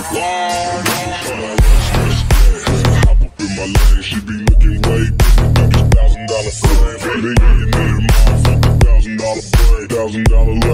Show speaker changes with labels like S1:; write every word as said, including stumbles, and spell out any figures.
S1: Hop up in my lane, she be looking way different. Thousand dollar frame, baby, you need a motherfucker. Thousand dollar brain, thousand dollar